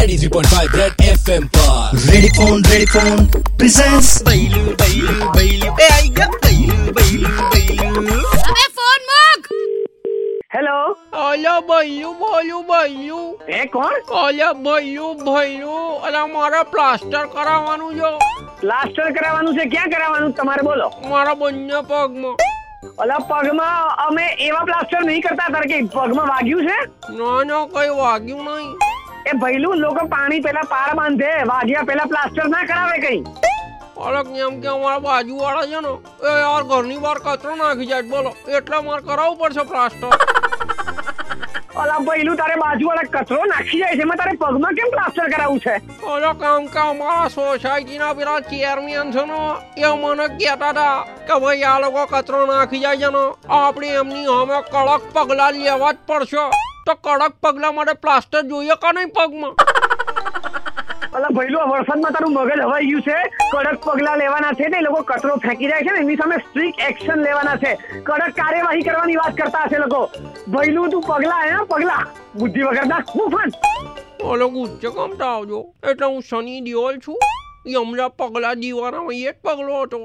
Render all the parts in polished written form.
93.5 Red FM पर ready phone presents बैलू ए आई गया बैलू अबे फोन मुक। हेलो અલ્યા ભાઈયું એ કોણ? અલ્યા ભાઈયું અલ્યા મારે પ્લાસ્ટર કરાવવાનું છે. પ્લાસ્ટર કરાવવાનું છે? ક્યાં કરાવવાનું તમારે બોલો? મારા બંને પગમાં. ઓલા પગમાં અમે એવા પ્લાસ્ટર નહીં કરતા તારે કે પગમાં વાગ્યું છે? ના કઈ વાગ્યું નહીં. એ ભઈલું લોકો પાણી પેલા પાર બાંધે, વાગ્યા પેલા પ્લાસ્ટર ના કરાવે કઈ. અલગ એમ કે અમારા બાજુવાળા છે ને એ યાર ઘરની બહાર કચરો નાખી જાય બોલો એટલે મારે કરાવવું પડશે પ્લાસ્ટર. ઓલા ભઈલું તારે બાજુવાળા કચરો નાખી જાય છે એમાં તારે પગમાં કેમ પ્લાસ્ટર કરાવવું છે? ઓલો કામ કે અમારા સોસાયટીના પેલા ચેરમેન છે ને એ મને કહેતા હતા કે ભાઈ આ લોકો કચરો નાખી જાય છે ને આપણે એમની સામે કડક પગલાં લેવા જ પડશે. તો કડક પગલાં માટે પ્લાસ્ટર જોઈએ કે નહીં પગમાં? ઓલા ભઈલું આ વરસાદમાં તારું મગજ હવાઈ ગયું છે. કડક પગલા લેવાના છે ને, એ લોકો કચરો ફેંકી જાય છે ને એની સામે સ્ટ્રિક્ટ એક્શન લેવાના છે, કડક કાર્યવાહી કરવાની વાત કરતા હશે લોકો. ભઈલું તું પગલા બુદ્ધિ વગરના મુફત. ઓલો ગુસ્સે કમતા આવજો એટલે હું શનિ દિયોલ છું. યમલા પગલા દીવાનામાં એક પગલો હતો.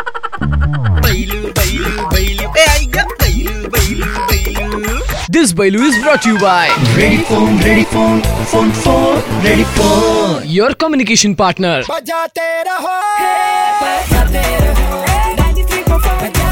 बैलू ए आई गया बैलू This Bailu is brought to you by Ready Phone, your communication partner. बजाते रहो 93.5